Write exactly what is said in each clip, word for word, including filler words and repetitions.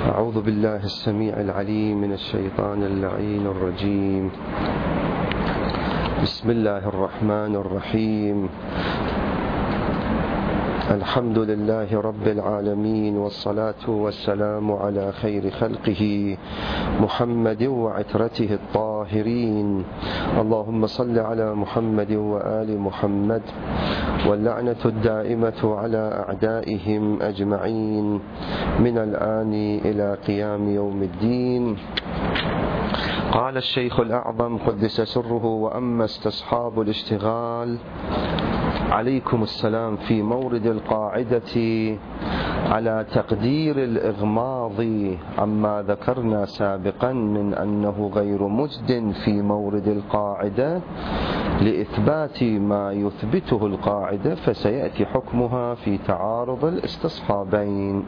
أعوذ بالله السميع العليم من الشيطان اللعين الرجيم. بسم الله الرحمن الرحيم. الحمد لله رب العالمين، والصلاة والسلام على خير خلقه محمد وعترته الطاهرين. اللهم صل على محمد وآل محمد، واللعنة الدائمة على أعدائهم أجمعين من الآن إلى قيام يوم الدين. قال الشيخ الأعظم قدس سره: وأما استصحاب الاشتغال، عليكم السلام، في مورد القاعدة على تقدير الإغماض عما ذكرنا سابقا من أنه غير مجد في مورد القاعدة لإثبات ما يثبته القاعدة، فسيأتي حكمها في تعارض الاستصحابين.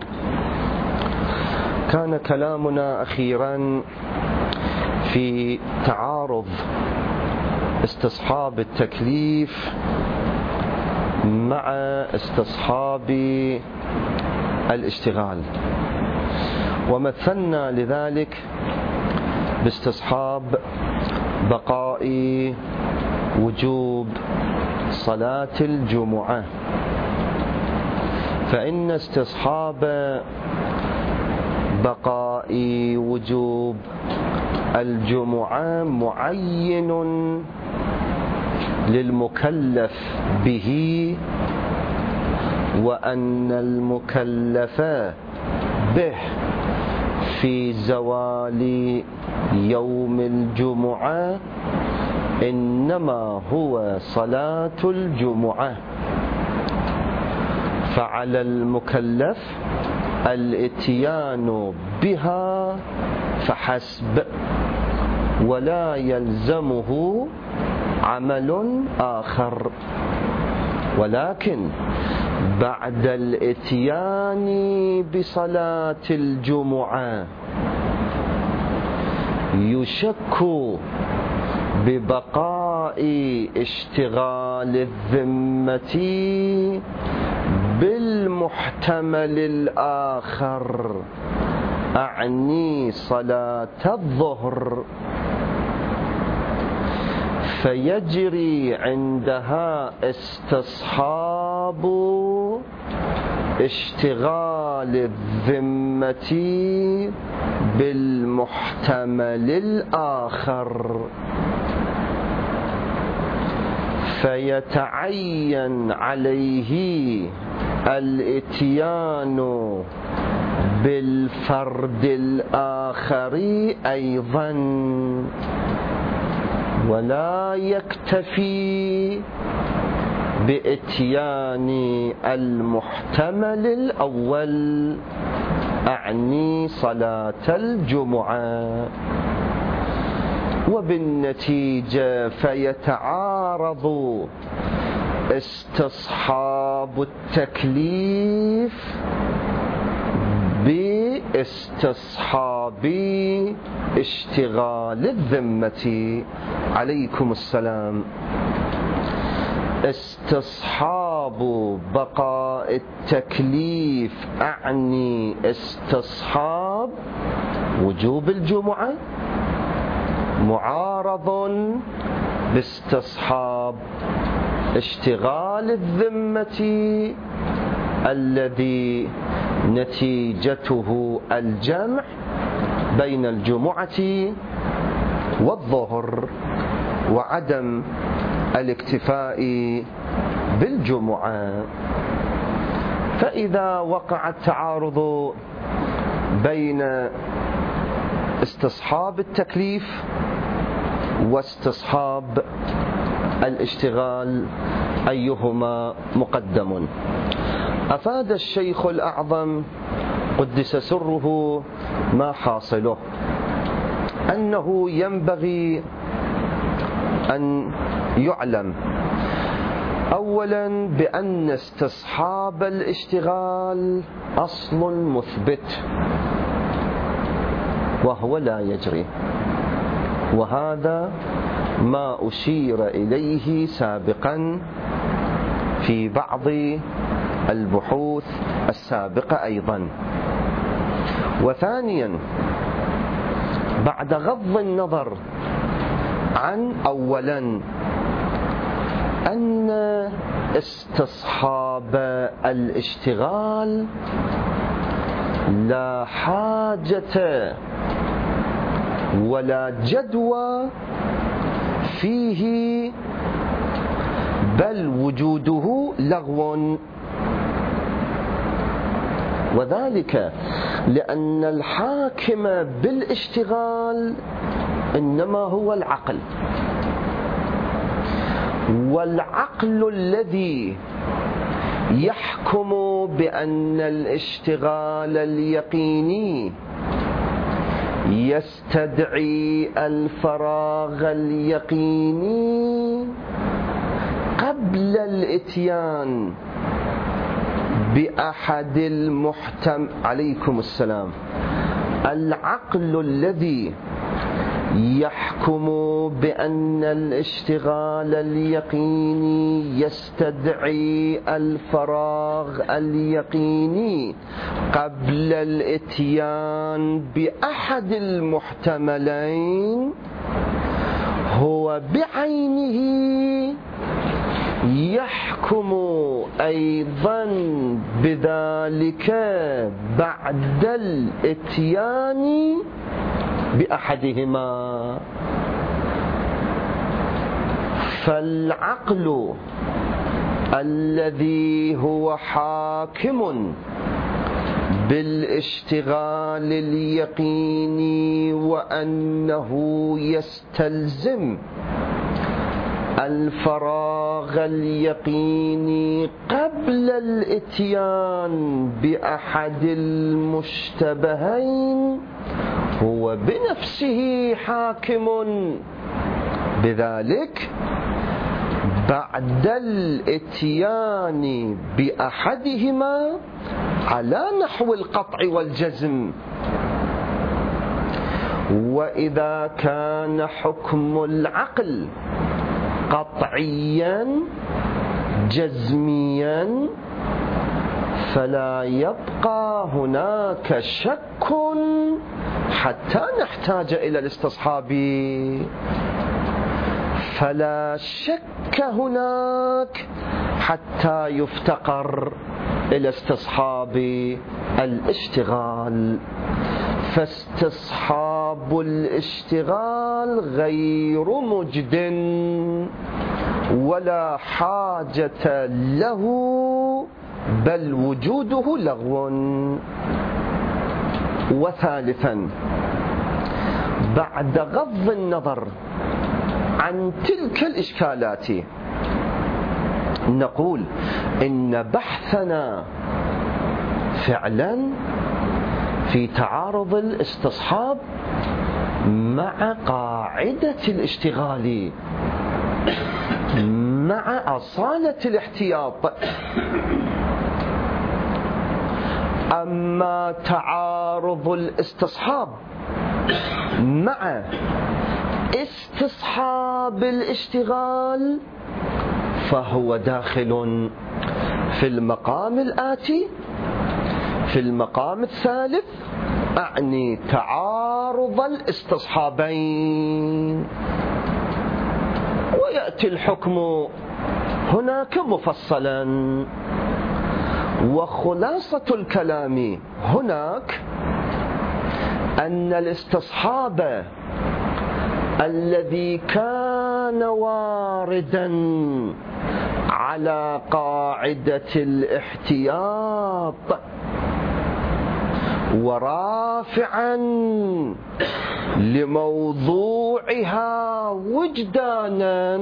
كان كلامنا أخيرا في تعارض استصحاب التكليف مع استصحاب الاشتغال، ومثلنا لذلك باستصحاب بقاء وجوب صلاة الجمعة. فإن استصحاب بقاء وجوب الجمعة معين للمكلف به، وأن المكلف به في زوال يوم الجمعة إنما هو صلاة الجمعة، فعلى المكلف الاتيان بها فحسب، ولا يلزمه عمل آخر. ولكن بعد الاتيان بصلاة الجمعة يشك ببقاء اشتغال الذمة بالمحتمل الآخر، أعني صلاة الظهر، فيجري عندها استصحاب اشتغال الذمة بالمحتمل الآخر، فيتعين عليه الاتيان بالفرد الآخر أيضا، ولا يكتفي بإتيان المحتمل الأول، أعني صلاة الجمعة. وبالنتيجة فيتعارض استصحاب التكليف باستصحاب اشتغال الذمة. عليكم السلام. استصحاب بقاء التكليف أعني استصحاب وجوب الجمعة، معارض باستصحاب اشتغال الذمة الذي نتيجته الجمع بين الجمعة والظهر، وعدم الاكتفاء بالجمعة. فإذا وقع التعارض بين استصحاب التكليف واستصحاب الاشتغال أيهما مقدم؟ أفاد الشيخ الأعظم قدس سره ما حاصله، أنه ينبغي أن يعلم أولا بأن استصحاب الاشتغال أصل مثبت وهو لا يجري، وهذا ما أشير إليه سابقا في بعض البحوث السابقة أيضا. وثانيا بعد غض النظر عن أولا أن استصحاب الاشتغال لا حاجة ولا جدوى فيه، بل وجوده لغو، وذلك لأن الحاكم بالاشتغال إنما هو العقل، والعقل الذي يحكم بأن الاشتغال اليقيني يستدعي الفراغ اليقيني قبل الإتيان بأحد المحتم عليكم السلام العقل الذي يحكم بأن الاشتغال اليقيني يستدعي الفراغ اليقيني قبل الإتيان بأحد المحتملين هو بعينه يحكم أيضا بذلك بعد الإتيان بأحدهما. فالعقل الذي هو حاكم بالاشتغال اليقيني وأنه يستلزم الفراغ اليقيني قبل الإتيان بأحد المشتبهين هو بنفسه حاكم بذلك بعد الإتيان بأحدهما على نحو القطع والجزم. وإذا كان حكم العقل قطعيا جزميا فلا يبقى هناك شك حتى نحتاج إلى الاستصحاب، فلا شك هناك حتى يفتقر إلى استصحاب الاشتغال. فاستصحاب الاشتغال غير مجد ولا حاجة له، بل وجوده لغو. وثالثا بعد غض النظر عن تلك الإشكالات نقول إن بحثنا فعلا في تعارض الاستصحاب مع قاعدة الاشتغال مع أصالة الاحتياط. أما تعارض الاستصحاب مع استصحاب الاشتغال فهو داخل في المقام الآتي، في المقام الثالث، أعني تعارض الاستصحابين، ويأتي الحكم هناك مفصلا. وخلاصة الكلام هناك أن الاستصحاب الذي كان واردا على قاعدة الاحتياط ورافعا لموضوعها وجدانا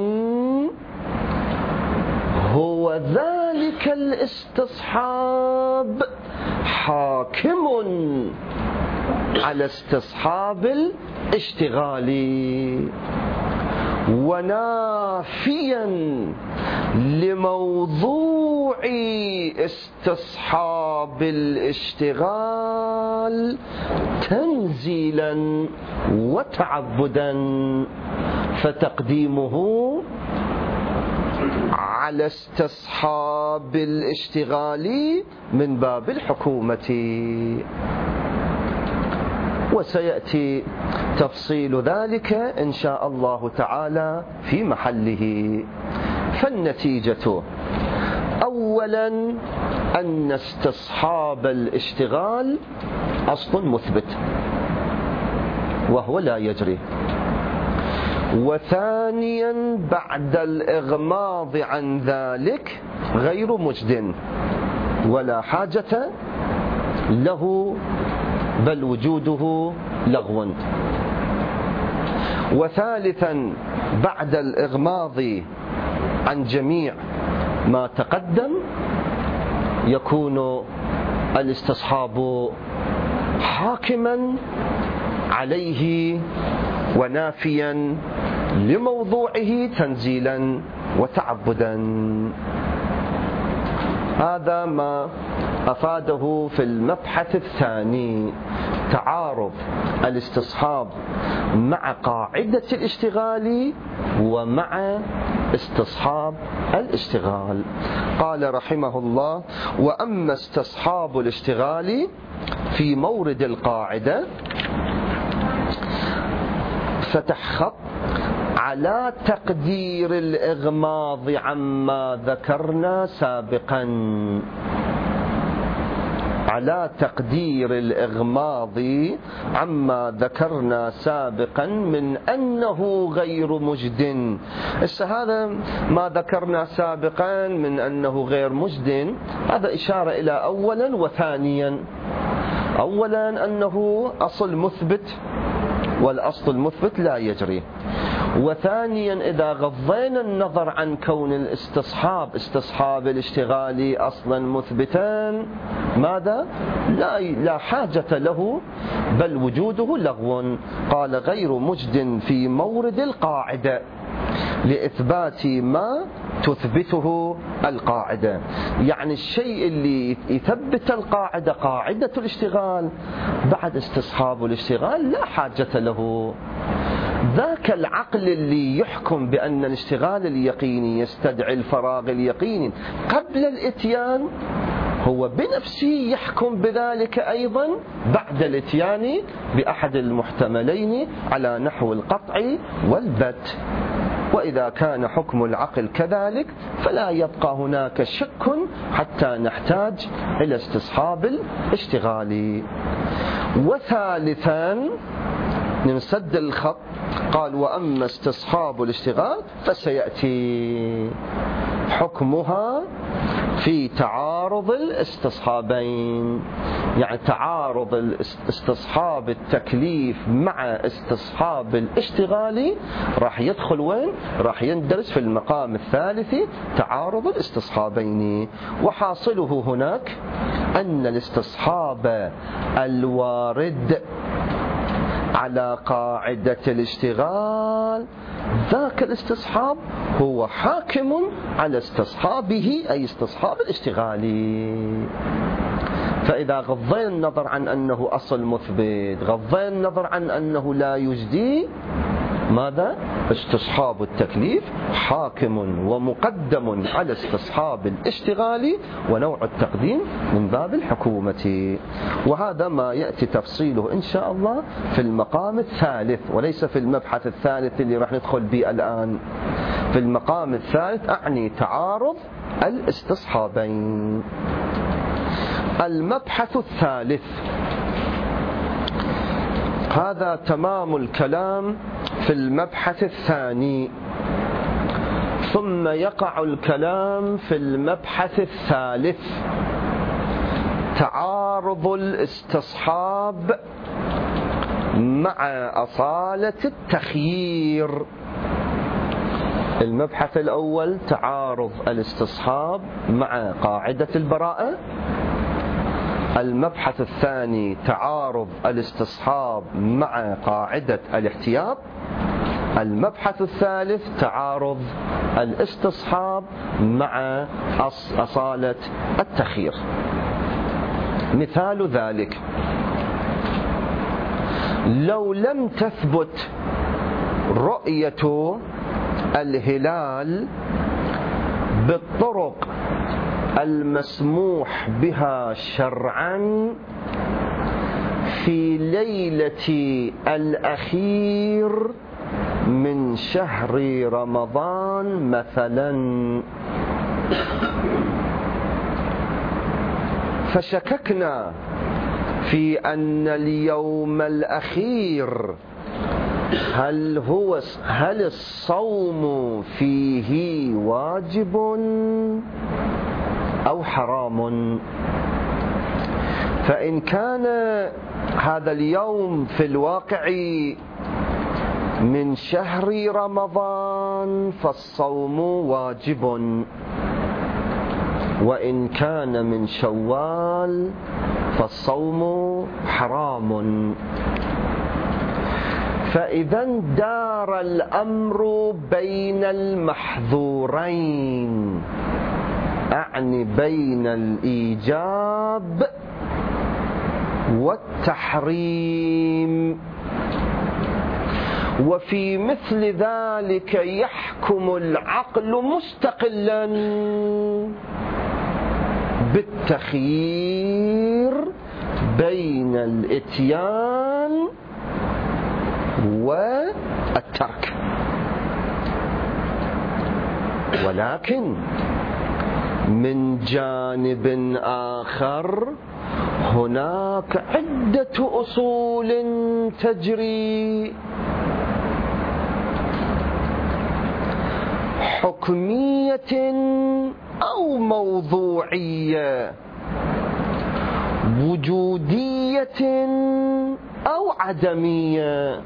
هو ذلك الاستصحاب حاكم على استصحاب الاشتغال ونافيا لموضوع استصحاب الاشتغال تنزيلا وتعبدا، فتقديمه على استصحاب الاشتغال من باب الحكومة. وسيأتي تفصيل ذلك إن شاء الله تعالى في محله. فالنتيجة أولا أن استصحاب الاشتغال أصل مثبت وهو لا يجري. وثانيا بعد الإغماض عن ذلك غير مجد ولا حاجة له بل وجوده لغو. وثالثا بعد الإغماض عن جميع ما تقدم يكون الاستصحاب حاكما عليه ونافيا لموضوعه تنزيلا وتعبدا. هذا ما أفاده في المبحث الثاني، تعارض الاستصحاب مع قاعدة الاشتغال ومع استصحاب الاشتغال. قال رحمه الله: وأما استصحاب الاشتغال في مورد القاعدة فتح خط على تقدير الإغماض عما ذكرنا سابقا، على تقدير الإغماض عما ذكرنا سابقا من أنه غير مجد. هذا ما ذكرنا سابقا من أنه غير مجد هذا إشارة إلى أولا وثانيا. أولا أنه أصل مثبت والأصل المثبت لا يجري. وثانيا إذا غضينا النظر عن كون الاستصحاب استصحاب الاشتغال أصلا مثبتا ماذا؟ لا, لا حاجة له بل وجوده لغو. قال غير مجد في مورد القاعدة لإثبات ما تثبته القاعدة، يعني الشيء اللي يثبت القاعدة قاعدة الاشتغال بعد استصحاب الاشتغال لا حاجة له. ذاك العقل اللي يحكم بأن الاشتغال اليقيني يستدعي الفراغ اليقيني قبل الاتيان هو بنفسه يحكم بذلك أيضا بعد الاتيان بأحد المحتملين على نحو القطع والبت. وإذا كان حكم العقل كذلك فلا يبقى هناك شك حتى نحتاج إلى استصحاب الاشتغال. وثالثا نسد الخط قال: وأما استصحاب الاشتغال فسيأتي حكمها في تعارض الاستصحابين، يعني تعارض استصحاب التكليف مع استصحاب الاشتغال راح يدخل وين؟ راح يندرس في المقام الثالث تعارض الاستصحابين. وحاصله هناك أن الاستصحاب الوارد على قاعدة الاشتغال ذاك الاستصحاب هو حاكم على استصحابه أي استصحاب الاشتغالي. فإذا غضينا النظر عن أنه أصل مثبت، غضينا النظر عن أنه لا يجدي، ماذا؟ استصحاب التكليف حاكم ومقدم على استصحاب الاشتغال ونوع التقديم من باب الحكومة. وهذا ما يأتي تفصيله إن شاء الله في المقام الثالث وليس في المبحث الثالث اللي راح ندخل به الآن. في المقام الثالث أعني تعارض الاستصحابين. المبحث الثالث هذا تمام الكلام في المبحث الثاني، ثم يقع الكلام في المبحث الثالث تعارض الاستصحاب مع أصالة التخيير. المبحث الأول تعارض الاستصحاب مع قاعدة البراءة، المبحث الثاني تعارض الاستصحاب مع قاعدة الاحتياط، المبحث الثالث تعارض الاستصحاب مع أصالة التخيير. مثال ذلك: لو لم تثبت رؤية الهلال بالطرق المسموح بها شرعا في ليلة الأخير من شهر رمضان مثلا، فشككنا في أن اليوم الأخير هل هو هل الصوم فيه واجب أو حرام. فإن كان هذا اليوم في الواقع من شهر رمضان فالصوم واجب، وإن كان من شوال فالصوم حرام. فإذا دار الأمر بين المحظورين، أعني بين الإيجاب والتحريم. وفي مثل ذلك يحكم العقل مستقلا بالتخيير بين الإتيان والترك. ولكن من جانب آخر هناك عدة أصول تجري، حكمية أو موضوعية، وجودية أو عدمية،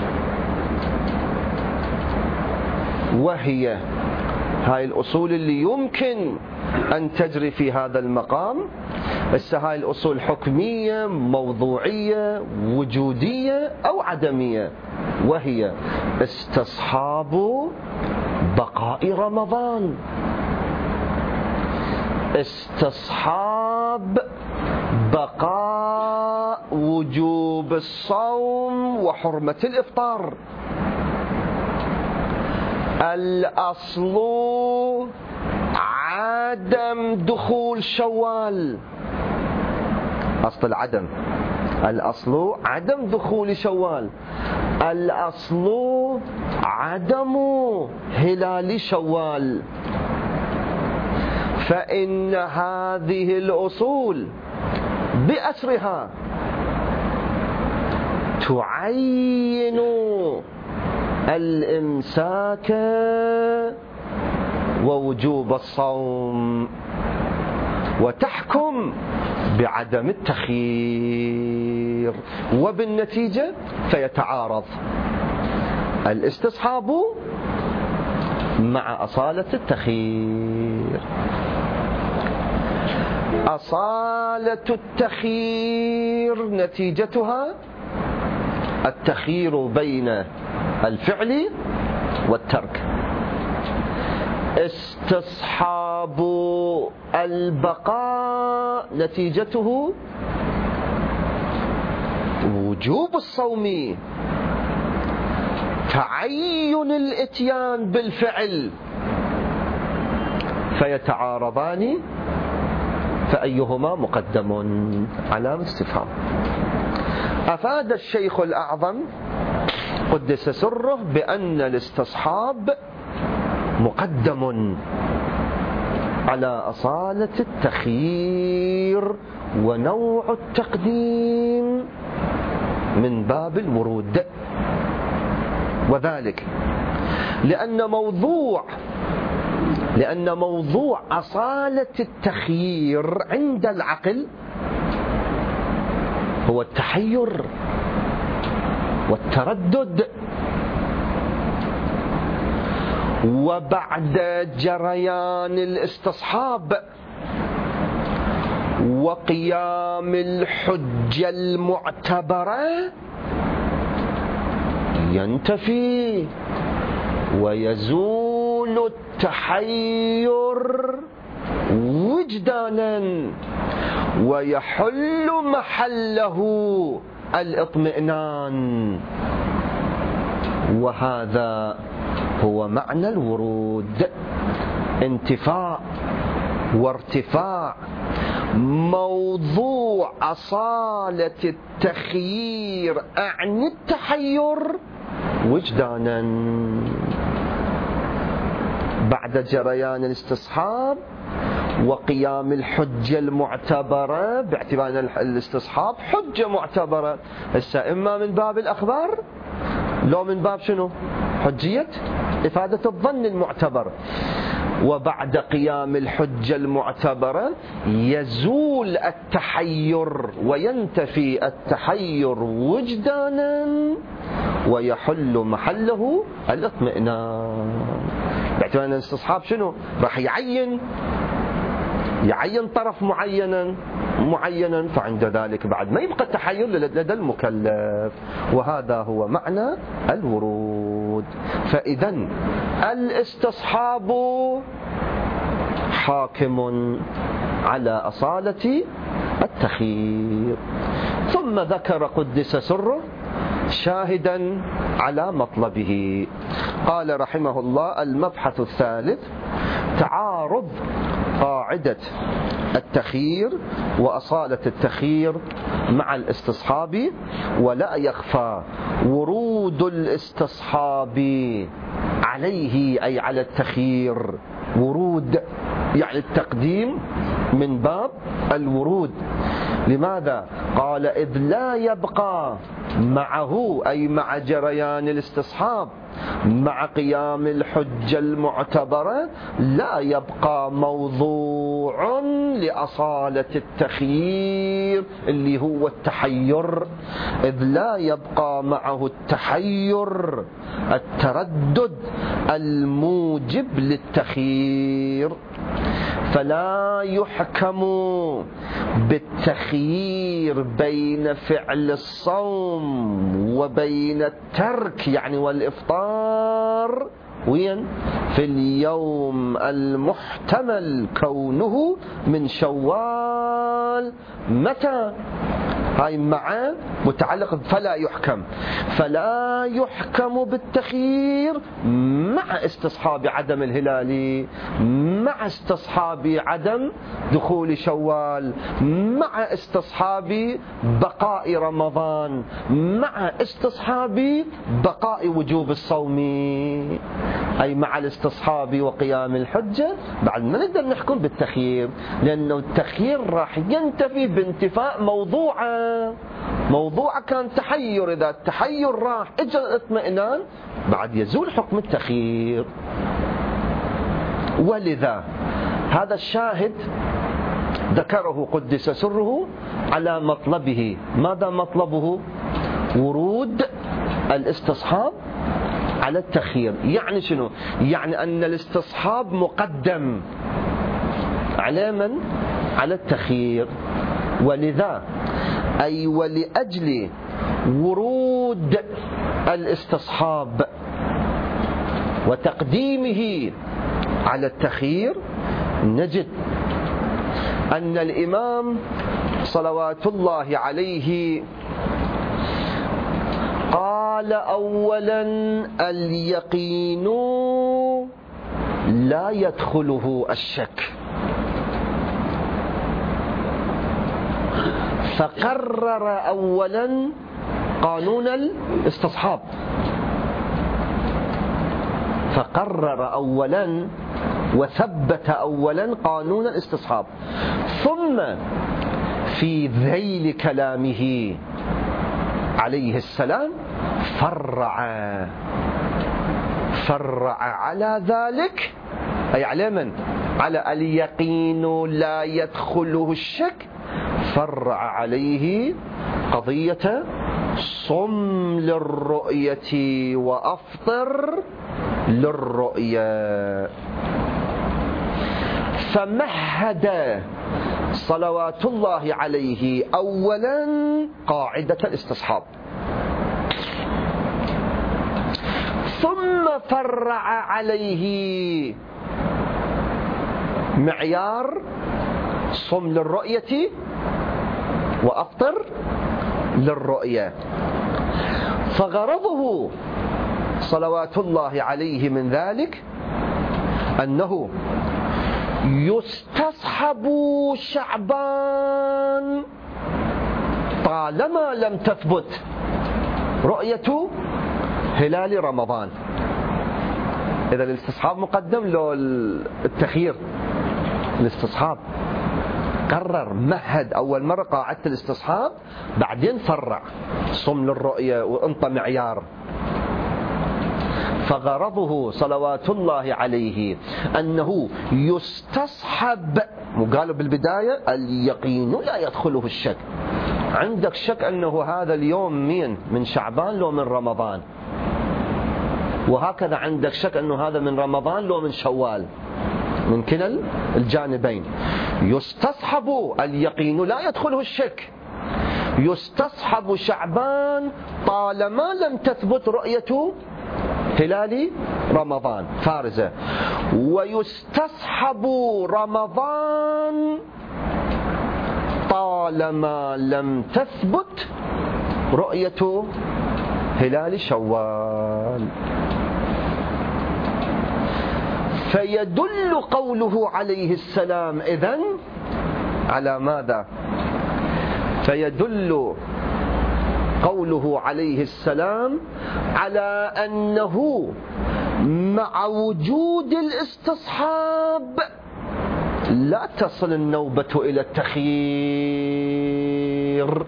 وهي هاي الأصول اللي يمكن أن تجري في هذا المقام. بس هاي الأصول حكمية، موضوعية، وجودية أو عدمية، وهي استصحاب بقاء رمضان، استصحاب بقاء وجوب الصوم وحرمة الإفطار. الأصل عدم دخول شوال، أصل العدم، الأصل عدم دخول شوال، الأصل عدم هلال شوال. فإن هذه الأصول بأسرها تعين الإمساك ووجوب الصوم، وتحكم بعدم التخيير، وبالنتيجة فيتعارض الاستصحاب مع أصالة التخيير. أصالة التخيير نتيجتها التخيير بين الفعل والترك. استصحاب البقاء نتيجته وجوب الصوم، تعين الاتيان بالفعل، فيتعارضان، فأيهما مقدم؟ علامة استفهام. أفاد الشيخ الأعظم قدس سره بأن الاستصحاب مقدم على أصالة التخيير ونوع التقديم من باب الورود، وذلك لأن موضوع لأن موضوع أصالة التخيير عند العقل هو التحير والتردد. وبعد جريان الاستصحاب وقيام الحجة المعتبرة ينتفي ويزول التحير وجدانا، ويحل محله الاطمئنان. وهذا هو معنى الورود، انتفاء وارتفاع موضوع أصالة التخيير عن التحير وجدانا بعد جريان الاستصحاب وقيام الحجة المعتبرة، باعتبار أن الاستصحاب حجة معتبرة، هسه إما من باب الأخبار لو من باب شنو؟ حجية إفادة الظن المعتبر. وبعد قيام الحجة المعتبرة يزول التحير وينتفي التحير وجدانا ويحل محله الاطمئنان، باعتبار أن الاستصحاب شنو؟ راح يعين يعين طرف معينا معينا فعند ذلك بعد ما يبقى التحير لدى المكلف. وهذا هو معنى الورود. فإذا الاستصحاب حاكم على أصالة التخيير. ثم ذكر قدس سره شاهدا على مطلبه. قال رحمه الله: المبحث الثالث تعارض قاعدة التخيير وأصالة التخيير مع الاستصحاب. ولا يخفى ورود الاستصحاب عليه أي على التخيير، ورود يعني التقديم من باب الورود. لماذا؟ قال: إذ لا يبقى معه أي مع جريان الاستصحاب مع قيام الحجة المعتبرة لا يبقى موضوع لأصالة التخيير اللي هو التحير. إذ لا يبقى معه التحير التردد الموجب للتخيير، فلا يحكم بالتخيير بين فعل الصوم وبين الترك يعني والإفطار وين؟ في اليوم المحتمل كونه من شوال. متى؟ هاي مع متعلق فلا يحكم، فلا يحكم بالتخيير مع استصحاب عدم الهلال، مع استصحاب عدم دخول شوال، مع استصحاب بقاء رمضان، مع استصحاب بقاء وجوب الصوم، أي مع الاستصحاب وقيام الحجة بعد ما نقدر نحكم بالتخيير، لأنه التخيير راح ينتفي بانتفاء موضوعه. موضوع كان تحير، إذا التحير راح اجى الاطمئنان بعد يزول حكم التخيير. ولذا هذا الشاهد ذكره قدس سره على مطلبه. ماذا مطلبه؟ ورود الاستصحاب على التخيير. يعني شنو؟ يعني أن الاستصحاب مقدم على من؟ على التخيير. ولذا أي ولأجل ورود الاستصحاب وتقديمه على التخيير نجد أن الإمام صلوات الله عليه قال أولا: اليقين لا يدخله الشك، فقرر أولا قانون الاستصحاب، فقرر أولا وثبت أولا قانون الاستصحاب. ثم في ذيل كلامه عليه السلام فرع فرع على ذلك، أي على من؟ على اليقين لا يدخله الشك، فرع عليه قضية صم للرؤية وأفطر للرؤية. فمهد صلوات الله عليه أولا قاعدة الاستصحاب، ثم فرع عليه معيار صم للرؤية وأفطر للرؤية. فغرضه صلوات الله عليه من ذلك أنه يستصحب يستصحبوا شعبان طالما لم تثبت رؤية هلال رمضان. إذا الاستصحاب مقدم لو التخيير؟ الاستصحاب قرر مهد أول مرة قاعدة الاستصحاب، بعدين فرع صم للرؤية وانط معيار. فغرضه صلوات الله عليه أنه يستصحب، وقالوا بالبداية اليقين لا يدخله الشك. عندك شك أنه هذا اليوم مين من شعبان لو من رمضان، وهكذا عندك شك أنه هذا من رمضان لو من شوال، من كلا الجانبين. يستصحب اليقين لا يدخله الشك، يستصحب شعبان طالما لم تثبت رؤية هلال رمضان فارزة، ويستصحب رمضان طالما لم تثبت رؤية هلال شوال. فيدل قوله عليه السلام إذن على ماذا؟ فيدل قوله عليه السلام على أنه مع وجود الاستصحاب لا تصل النوبة إلى التخيير.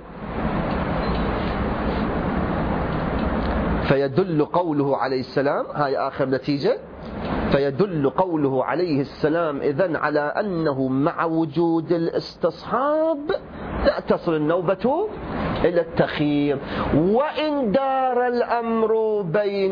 فيدل قوله عليه السلام، هاي آخر نتيجة، فيدل قوله عليه السلام إذن على أنه مع وجود الاستصحاب لا تصل النوبة إلى التخيير، وإن دار الأمر بين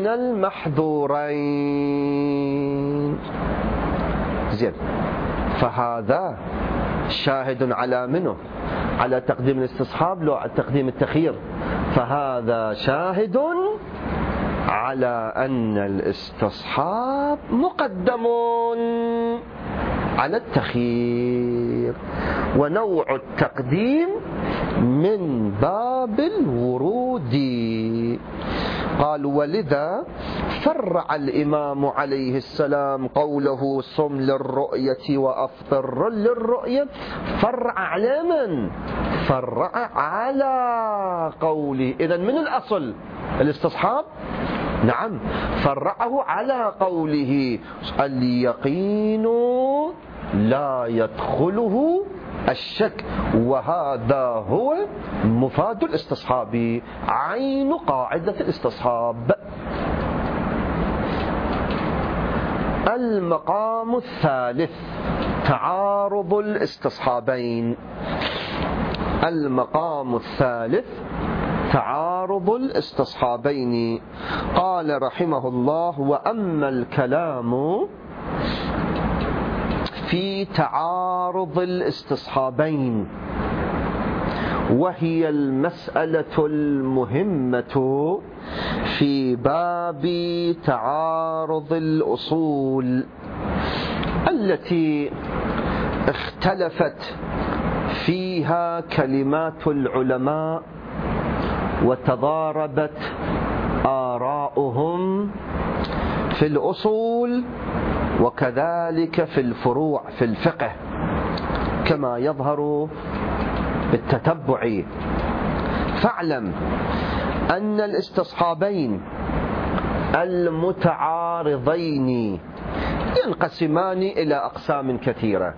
المحظورين. زين، فهذا شاهد على منه؟ على تقديم الاستصحاب لو على تقديم التخيير؟ فهذا شاهد على أن الاستصحاب مقدم على التخيير، ونوع التقديم من باب الورود. قال ولذا فرع الإمام عليه السلام قوله صم للرؤية وأفطر للرؤية، فرع على من؟ فرع على قوله. إذن من الأصل الاستصحاب؟ نعم، فرعه على قوله اليقين لا يدخله الشك، وهذا هو مفاد الاستصحاب، عين قاعدة الاستصحاب. المقام الثالث تعارض الاستصحابين. المقام الثالث تعارض الاستصحابين. قال رحمه الله: وأما الكلام في تعارض الاستصحابين وهي المسألة المهمة في باب تعارض الأصول التي اختلفت فيها كلمات العلماء وتضاربت آراؤهم في الأصول وكذلك في الفروع في الفقه كما يظهر بالتتبع. فاعلم أن الاستصحابين المتعارضين ينقسمان إلى أقسام كثيرة.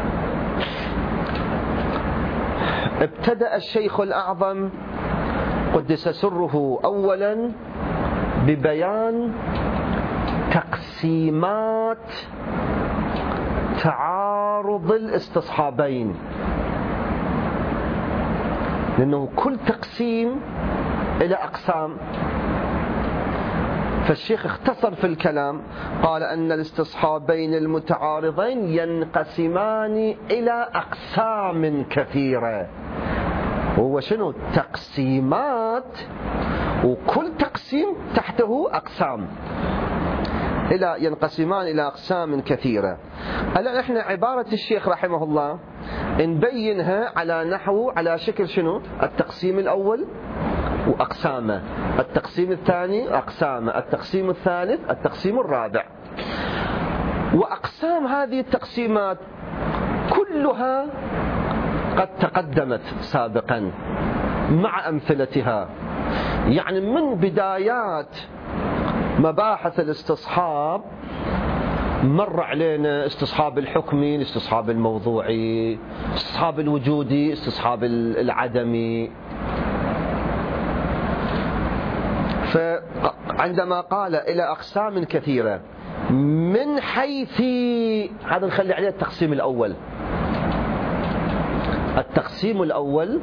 ابتدأ الشيخ الأعظم قدس سره أولا ببيان تقسيمات تعارض الاستصحابين، لأنه كل تقسيم إلى أقسام. فالشيخ اختصر في الكلام، قال أن الاستصحابين المتعارضين ينقسمان إلى أقسام كثيرة. هو شنو؟ تقسيمات، وكل تقسيم تحته أقسام، إلى ينقسمان إلى أقسام كثيرة. الآن إحنا عبارة الشيخ رحمه الله نبينها على نحو على شكل شنو؟ التقسيم الأول وأقسامه، التقسيم الثاني أقسامه، التقسيم الثالث، التقسيم الرابع. وأقسام هذه التقسيمات كل كلها قد تقدمت سابقا مع أمثلتها. يعني من بدايات مباحث الاستصحاب مر علينا استصحاب الحكمي، الاستصحاب الموضوعي، استصحاب الوجودي، استصحاب العدمي. فعندما قال إلى أقسام كثيرة من حيث، هذا نخلي عليه التقسيم الأول. التقسيم الأول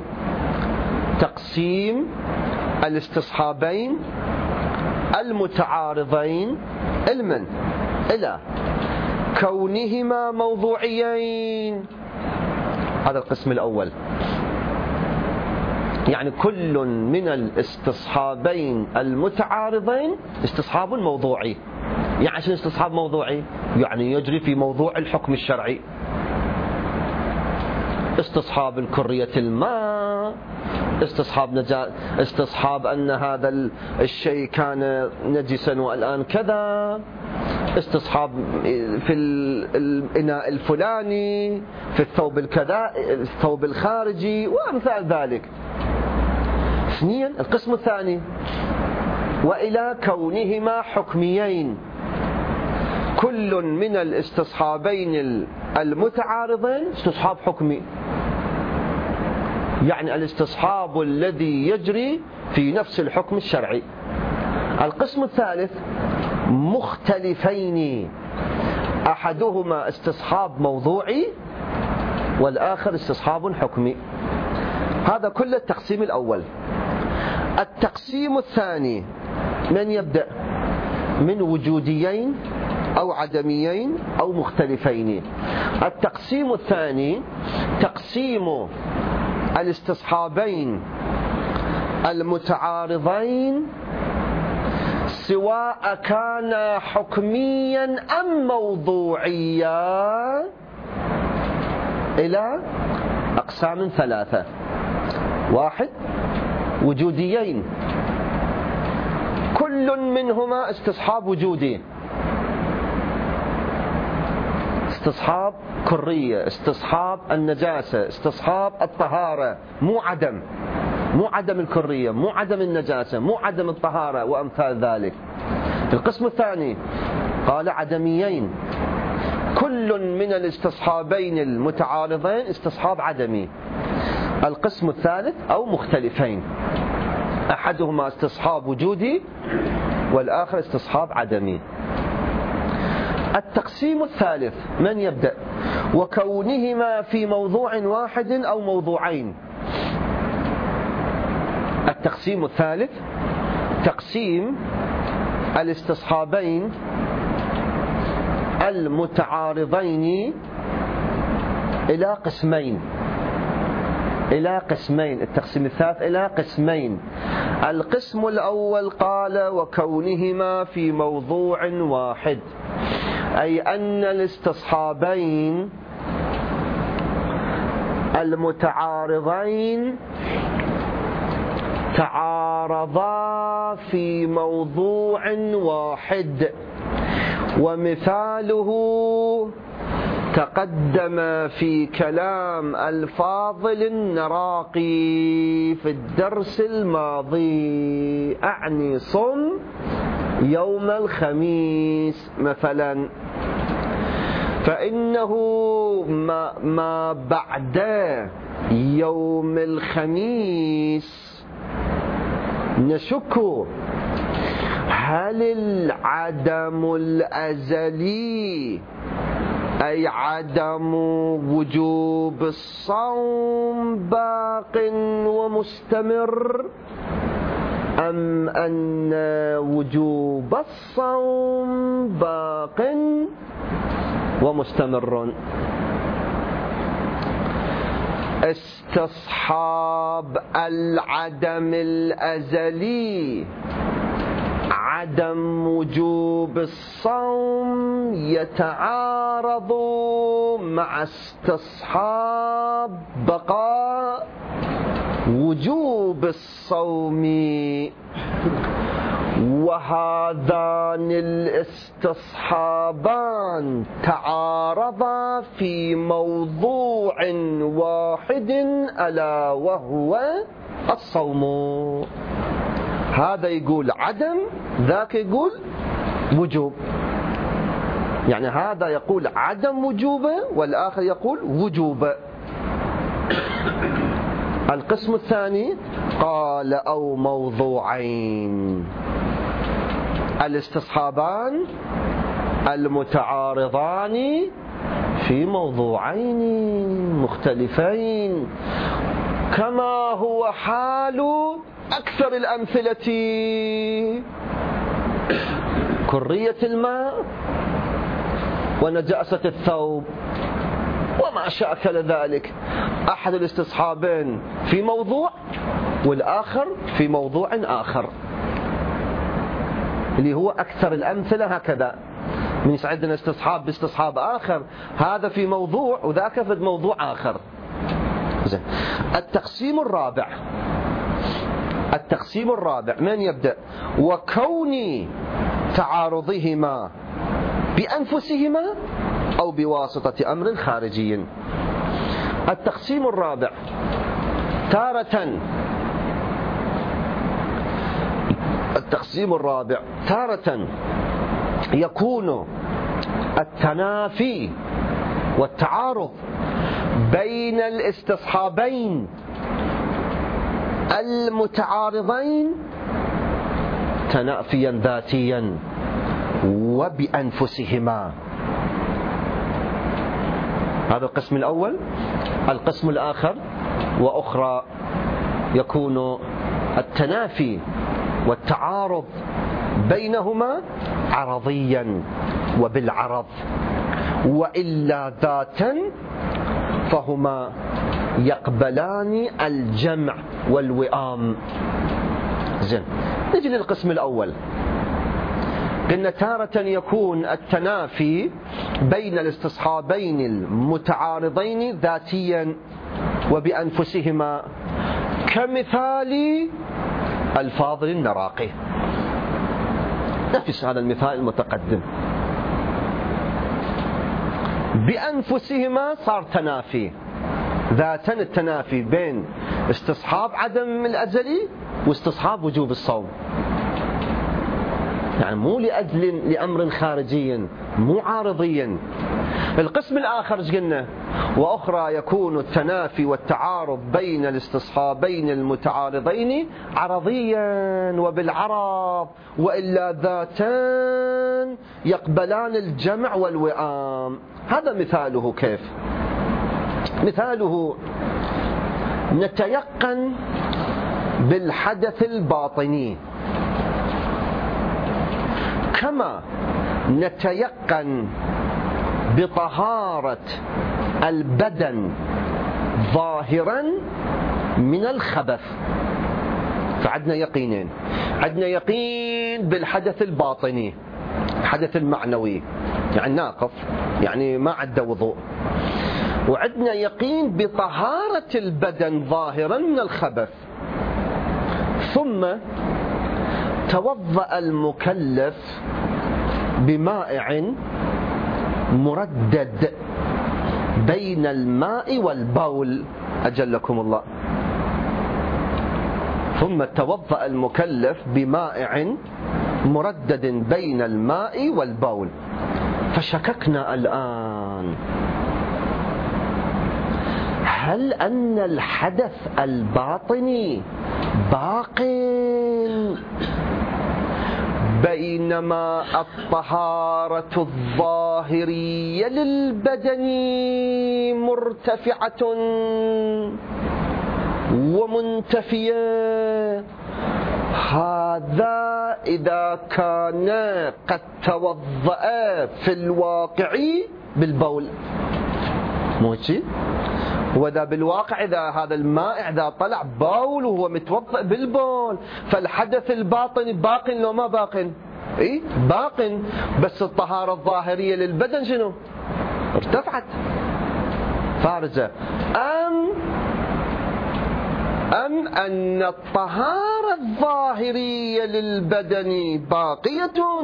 تقسيم الاستصحابين المتعارضين علما إلى كونهما موضوعيين. هذا القسم الأول. يعني كل من الاستصحابين المتعارضين استصحاب موضوعي. يعني شنو استصحاب موضوعي؟ يعني يجري في موضوع الحكم الشرعي. استصحاب الكرية الماء، استصحاب نجا... استصحاب أن هذا الشيء كان نجسا والآن كذا، استصحاب في الإناء الفلاني، في الثوب الكذا، الثوب الخارجي وأمثال ذلك. ثانيا القسم الثاني وإلى كونهما حكميين. كل من الاستصحابين المتعارضين استصحاب حكمي، يعني الاستصحاب الذي يجري في نفس الحكم الشرعي. القسم الثالث مختلفين، أحدهما استصحاب موضوعي والآخر استصحاب حكمي. هذا كل التقسيم الأول. التقسيم الثاني من يبدأ من وجوديين أو عدميين أو مختلفين. التقسيم الثاني تقسيم الاستصحابين المتعارضين سواء كان حكميا أم موضوعيا إلى أقسام ثلاثة. واحد وجوديين، كل منهما استصحاب وجودي، استصحاب كرية، استصحاب النجاسة، استصحاب الطهارة، مو عدم، مو عدم الكرية، مو عدم النجاسة، مو عدم الطهارة وأمثال ذلك. القسم الثاني قال عدميين، كل من الاستصحابين المتعارضين استصحاب عدمي. القسم الثالث أو مختلفين، أحدهما استصحاب وجودي والآخر استصحاب عدمي. التقسيم الثالث من يبدأ وكونهما في موضوع واحد أو موضوعين. التقسيم الثالث تقسيم الاستصحابين المتعارضين إلى قسمين، إلى قسمين. التقسيم الثالث إلى قسمين. القسم الأول قال وكونهما في موضوع واحد، أي أن الاستصحابين المتعارضين تعارضا في موضوع واحد. ومثاله تقدم في كلام الفاضل النراقي في الدرس الماضي، أعني صم يوم الخميس مثلا، فإنه ما, ما بعد يوم الخميس نشك هل العدم الأزلي أي عدم وجوب الصوم باق ومستمر، أم أن وجوب الصوم باق ومستمر. استصحاب العدم الأزلي عدم وجوب الصوم يتعارض مع استصحاب بقاء وجوب الصوم، وهذان الاستصحابان تعارضا في موضوع واحد ألا وهو الصوم. هذا يقول عدم، ذاك يقول وجوب. يعني هذا يقول عدم وجوبه والآخر يقول وجوبه. القسم الثاني قال أو موضوعين، الاستصحابان المتعارضان في موضوعين مختلفين، كما هو حال أكثر الأمثلة: كرية الماء ونجاسة الثوب وما شاكل ذلك. أحد الاستصحابين في موضوع والآخر في موضوع آخر، اللي هو أكثر الأمثلة. هكذا من يسعدنا استصحاب باستصحاب آخر، هذا في موضوع وذاك في موضوع آخر. زين. التقسيم الرابع، التقسيم الرابع من يبدأ؟ وكون تعارضهما بأنفسهما أو بواسطة أمر خارجي. التقسيم الرابع: تارة التقسيم الرابع تارة يكون التنافي والتعارض بين الاستصحابين المتعارضين تنافيا ذاتيا وبأنفسهما. هذا القسم الأول. القسم الآخر وأخرى يكون التنافي والتعارض بينهما عرضيا وبالعرض، وإلا ذاتا فهما يقبلان الجمع والوئام. زين، نجي للقسم الأول. قلنا تارة يكون التنافي بين الاستصحابين المتعارضين ذاتيا وبأنفسهما، كمثال الفاضل النراقي. نفس هذا المثال المتقدم. بأنفسهما صار تنافي ذاتا، التنافي بين استصحاب عدم الأزلي واستصحاب وجوب الصوم، يعني مو لأجل لأمر خارجي، مو عارضيا. القسم الآخر ايش قلنا؟ وأخرى يكون التنافي والتعارض بين الاستصحابين المتعارضين عرضيا وبالعرض، وإلا ذاتان يقبلان الجمع والوئام. هذا مثاله. كيف مثاله؟ نتيقن بالحدث الباطني كما نتيقن بطهارة البدن ظاهرا من الخبث. فعندنا يقينين: عندنا يقين بالحدث الباطني، الحدث المعنوي يعني ناقض، يعني ما عنده وضوء، وعندنا يقين بطهارة البدن ظاهرا من الخبث. ثم توضأ المكلف بمائع مردد بين الماء والبول، أجلكم الله. ثم توضأ المكلف بمائع مردد بين الماء والبول. فشككنا الآن، هل أن الحدث الباطني باق بينما الطهارة الظاهرية للبدن مرتفعة ومنتفية؟ هذا إذا كان قد توضأ في الواقع بالبول، مو شيء؟ وإذا بالواقع إذا هذا الماء إذا طلع باول وهو متوضأ بالبول، فالحدث الباطني باق لو ما باق؟ إيه باق، بس الطهارة الظاهرية للبدن شنو؟ ارتفعت فارزة. أم أم أن الطهارة الظاهرية للبدن باقية،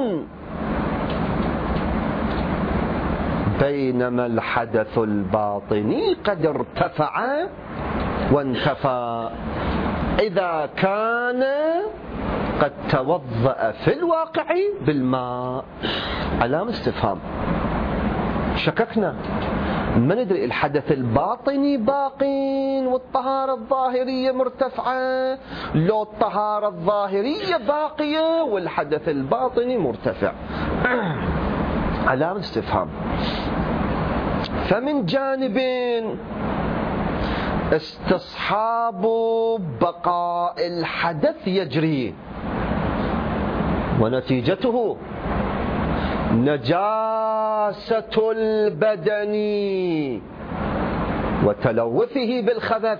بينما الحدث الباطني قد ارتفع وانتفى إذا كان قد توضأ في الواقع بالماء. علامة استفهام، شككنا، ما ندري الحدث الباطني باق والطهارة الظاهرية مرتفعة، لو الطهارة الظاهرية باقية والحدث الباطني مرتفع. علامة استفهام. فمن جانبين استصحاب بقاء الحدث يجري، ونتيجته نجاسة البدن وتلوثه بالخبث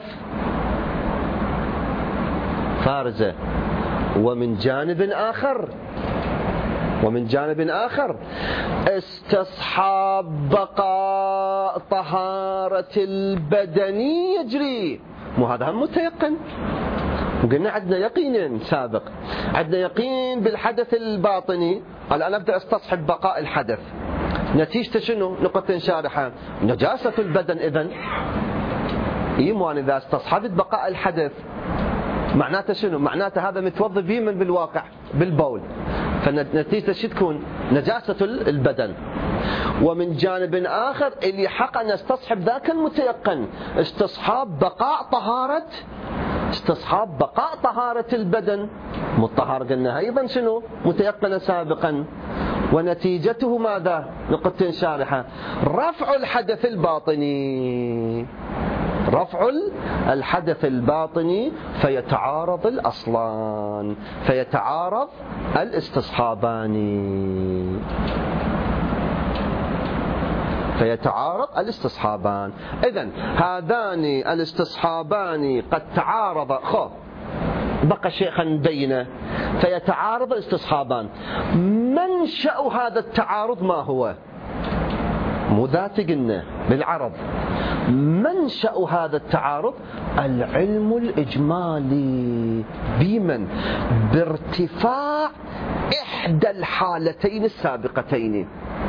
فارزة. ومن جانب آخر ومن جانب آخر استصحاب بقاء طهارة البدن يجري، مو هذا هم متيقن. وقلنا عندنا يقين سابق، عندنا يقين بالحدث الباطني. الآن أبدأ استصحب بقاء الحدث، نتيجته شنو؟ نقطة شارحة، نجاسة البدن. إذن إيمان إذا استصحبت بقاء الحدث معناته شنو؟ معناته هذا متوضي به من بالواقع بالبول، فنتيجة شو تكون؟ نجاسة البدن. ومن جانب آخر اللي حق أن استصحب ذاك المتيقن استصحاب بقاء طهارة استصحاب بقاء طهارة البدن، مطهر قلنا أيضا شنو؟ متيقن سابقا. ونتيجته ماذا؟ نقطة شارحة، رفع الحدث الباطني، رفع الحدث الباطني، فيتعارض الأصلان، فيتعارض الاستصحابان فيتعارض الاستصحابان. إذن هذان الاستصحابان قد تعارض، خو بقى شيخا بينه، فيتعارض الاستصحابان. منشأ هذا التعارض ما هو؟ مو ذات قلنا بالعرض. منشأ هذا التعارض العلم الإجمالي بمن؟ بارتفاع إحدى الحالتين السابقتين.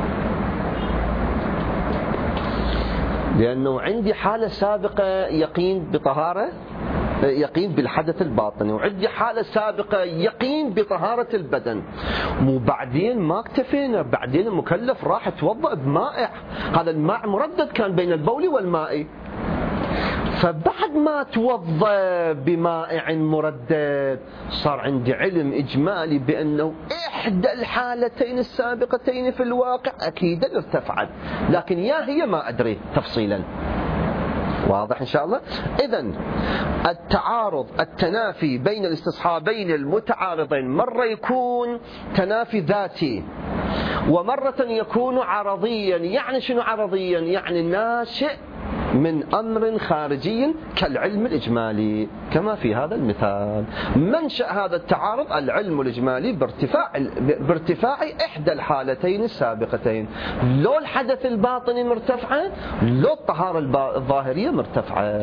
لأنه عندي حالة سابقة يقين بطهارة، يقين بالحدث الباطني، وعندي حالة سابقة يقين بطهارة البدن. وبعدين ما اكتفينا، بعدين المكلف راح يتوضأ بمائع، هذا الماء مردد كان بين البول والماء، فبعد ما توضأ بمائع مردد صار عندي علم إجمالي بأنه إحدى الحالتين السابقتين في الواقع أكيدا ارتفعت، لكن يا هي ما أدري تفصيلا. واضح إن شاء الله؟ إذن التعارض، التنافي بين الاستصحابين المتعارضين مرة يكون تنافي ذاتي، ومرة يكون عرضيا. يعني شنو عرضيا؟ يعني ناشئ من أمر خارجي كالعلم الإجمالي كما في هذا المثال. منشأ هذا التعارض العلم الإجمالي بارتفاع بارتفاع إحدى الحالتين السابقتين، لو الحدث الباطني مرتفعة، لو الطهارة الظاهرية مرتفعة.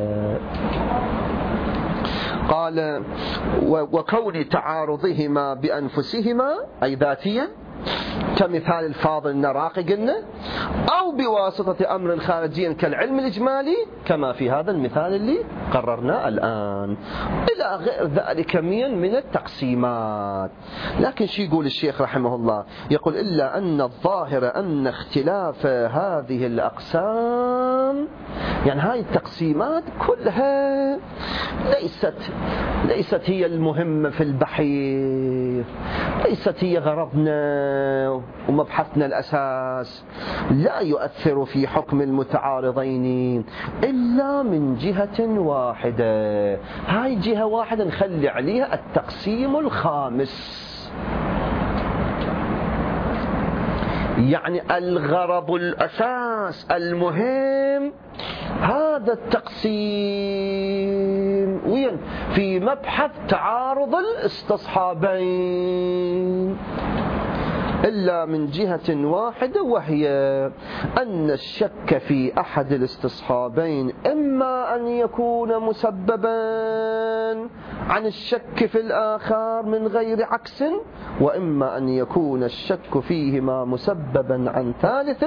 قال وكون تعارضهما بأنفسهما أي ذاتيا كمثال الفاضل النراقي قلنا، أو بواسطة أمر خارجي كالعلم الإجمالي كما في هذا المثال اللي قررناه الآن، إلى غير ذلك من التقسيمات. لكن شو يقول الشيخ رحمه الله؟ يقول إلا أن الظاهر أن اختلاف هذه الأقسام، يعني هاي التقسيمات كلها ليست ليست هي المهمة في البحث، ليست هي غرضنا ومبحثنا الأساس، لا يؤثر في حكم المتعارضين إلا من جهة واحدة. هاي جهة واحدة نخلي عليها التقسيم الخامس. يعني الغرض الأساس المهم هذا هذا التقسيم وين؟ في مبحث تعارض الاستصحابين، إلا من جهة واحدة، وهي أن الشك في أحد الاستصحابين إما أن يكون مسببا عن الشك في الآخر من غير عكس، وإما أن يكون الشك فيهما مسببا عن ثالث.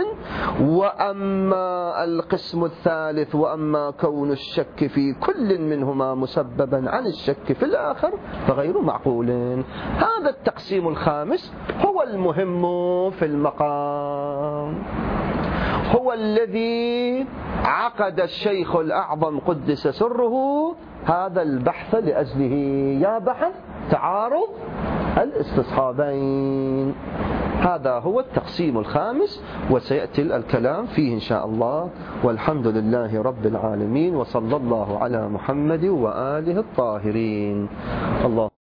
وأما القسم الثالث، وأما كون الشك في كل منهما مسببا عن الشك في الآخر فغير معقول. هذا التقسيم الخامس هو المهم في المقام، هو الذي عقد الشيخ الأعظم قدس سره هذا البحث لأجله، يا بحث تعارض الاستصحابين. هذا هو التقسيم الخامس، وسيأتي الكلام فيه إن شاء الله. والحمد لله رب العالمين، وصلى الله على محمد وآله الطاهرين. الله